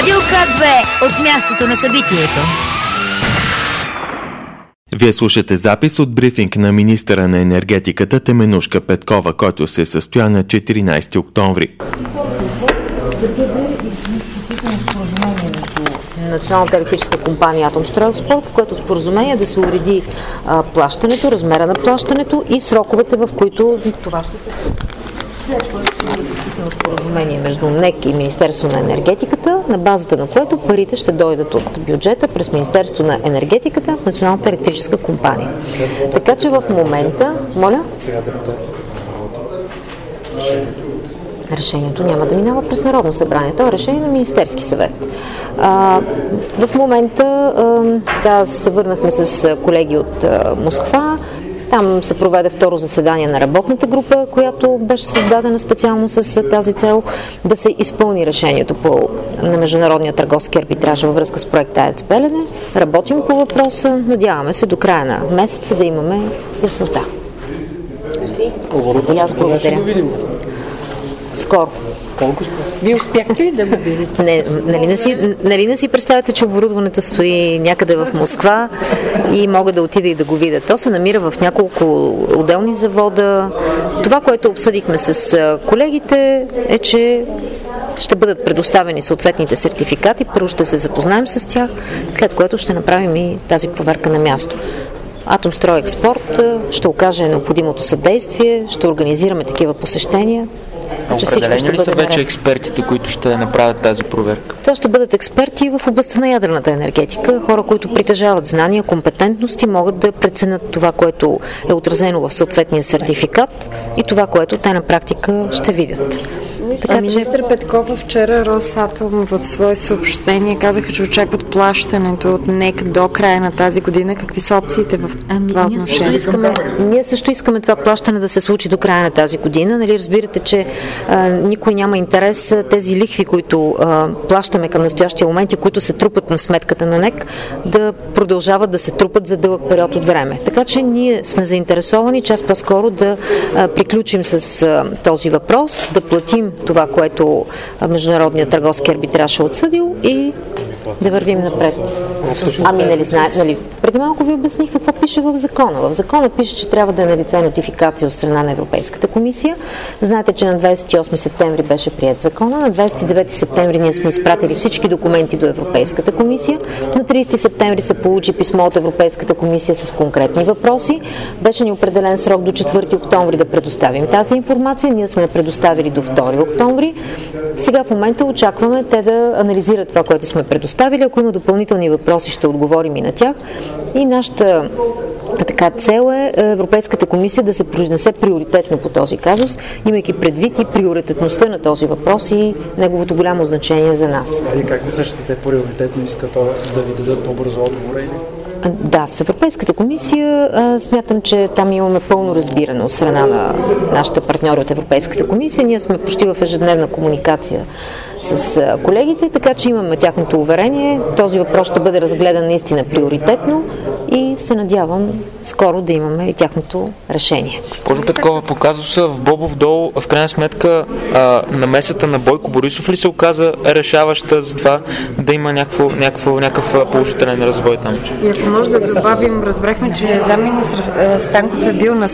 Радио К2 от мястото на събитието. Вие слушате запис от брифинг на министъра на енергетиката Теменужка Петкова, който се състоя на 14 октомври. Националната електрическа компания Атомстройекспорт, в което споразумение да се уреди плащането, размера на плащането и сроковете, в които това ще се случи. След което е подписано споразумение между НЕК и Министерство на енергетиката, на базата на което парите ще дойдат от бюджета през Министерство на енергетиката в Националната електрическа компания. Така че в момента... Моля? Решението няма да минава през Народно събрание. Това е решение на Министерски съвет. В момента се върнахме с колеги от Москва. Там се проведе второ заседание на работната група, която беше създадена специално с тази цел да се изпълни решението на Международния търговски арбитраж във връзка с проекта АЕЦ Белене. Работим по въпроса. Надяваме се до края на месеца да имаме яснота. И аз благодаря. Скоро. Вие успяхте ли да го видите? Нали не си представяте, че оборудването стои някъде в Москва и мога да отида и да го видя. То се намира в няколко отделни завода. Това, което обсъдихме с колегите, е, че ще бъдат предоставени съответните сертификати. Първо ще се запознаем с тях, след което ще направим и тази проверка на място. Атомстройекспорт ще окаже необходимото съдействие, ще организираме такива посещения. Определени ли са вече експертите, които ще направят тази проверка? Това ще бъдат експерти в областта на ядрената енергетика, хора, които притежават знания, компетентности, могат да преценят това, което е отразено в съответния сертификат и това, което те на практика ще видят. Министър Петкова вчера Росатом в свое съобщение казаха, че очакват плащането от НЕК до края на тази година. Какви са опциите в това отношение? Ние също искаме това плащане да се случи до края на тази година. Нали, разбирате, че никой няма интерес тези лихви, които плащаме към настоящия момент и които се трупат на сметката на НЕК, да продължават да се трупат за дълъг период от време. Така че ние сме заинтересовани час по-скоро да приключим с този въпрос, да платим това, което Международният търговски арбитраж е отсъдил и да вървим напред. Преди малко ви обясних какво пише в закона. В закона пише, че трябва да е налице нотификация от страна на Европейската комисия. Знаете, че на 28 септември беше приет закона. На 29 септември ние сме изпратили всички документи до Европейската комисия. На 30 септември се получи писмо от Европейската комисия с конкретни въпроси. Беше ни определен срок до 4 октомври да предоставим тази информация. Ние сме я предоставили до 2 октомври. Сега в момента очакваме те да анализират това, което сме предоставили. Ако има допълнителни въпроси, ще отговорим и на тях. И нашата цел е Европейската комисия да се произнесе приоритетно по този казус, имайки предвид и приоритетността на този въпрос и неговото голямо значение за нас. И как усещате те приоритетно искат да ви дадат по-бързо отговора или? Да, с Европейската комисия смятам, че там имаме пълно разбиране от страна на нашите партньори от Европейската комисия. Ние сме почти в ежедневна комуникация с колегите, така че имаме тяхното уверение. Този въпрос ще бъде разгледан наистина приоритетно и се надявам скоро да имаме и тяхното решение. Госпожо Петкова, по казуса в Бобов дол, в крайна сметка намесата на Бойко Борисов ли се оказа решаваща за това да има някакъв положителен развой там? И ако може да добавим, разбрахме, че замминистър Станков е бил на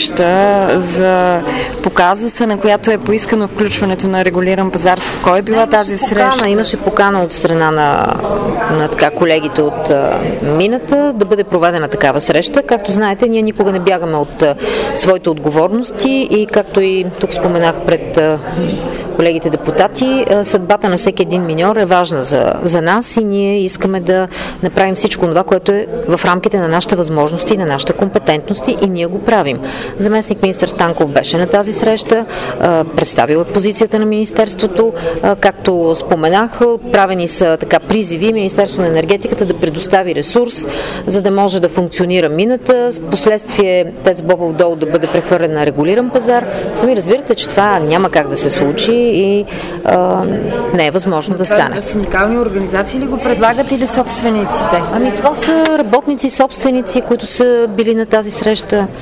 среща по казуса, на която е поискано включването на регулиран пазар. Кой е била тази среща? Имаше покана от страна на колегите от мината да бъде проведена такава среща. Както знаете, ние никога не бягаме от своите отговорности и както и тук споменах пред колегите депутати, съдбата на всеки един миньор е важна за нас и ние искаме да направим всичко това, което е в рамките на нашите възможности и на нашите компетентности и ние го правим. Заместник министър Станков беше на тази среща, представил е позицията на министерството, както споменах, правени са призиви Министерство на енергетиката да предостави ресурс, за да може да функционира мината, последствие ТЕЦ Бобов дол да бъде прехвърлен на регулиран пазар. Сами разбирате, че това няма как да се случи и не е възможно да стане. Синдикални организации ли го предлагат или собствениците? Това са работници, собственици, които са били на тази среща.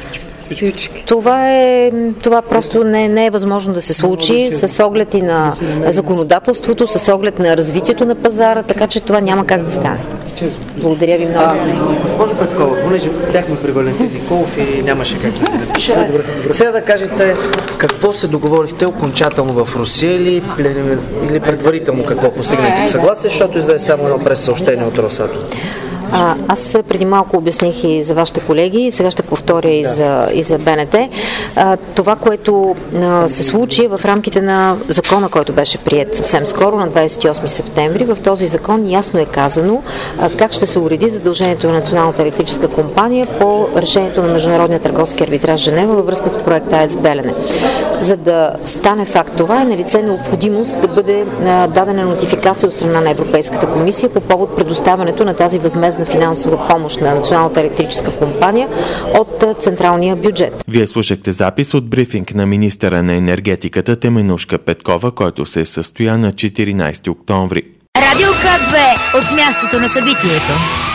Това просто не е възможно да се случи с оглед и на законодателството, с оглед на развитието на пазара, така че това няма как да стане. Благодаря ви много. Госпожо Петкова, понеже бяхме при Валентин Николов и нямаше как да запиша. Сега да кажете какво се договорихте окончателно в Русия или предварително какво постигнете съгласие, защото издаде само едно прес-съобщение от Росатом. Аз преди малко обясних и за вашите колеги, сега ще повторя и за БНТ. Това, което се случи в рамките на закона, който беше приет съвсем скоро, на 28 септември, в този закон ясно е казано как ще се уреди задължението на Националната електрическа компания по решението на Международния търговски арбитраж Женева във връзка с проекта АЕЦ Белене. За да стане факт това, е налице необходимост да бъде дадена нотификация от страна на Европейската комисия по повод предоставянето на тази възмездна финансова помощ на Националната електрическа компания от централния бюджет. Вие слушахте запис от брифинг на министъра на енергетиката Теменушка Петкова, който се състоя на 14 октомври. Радио К2 от мястото на събитието.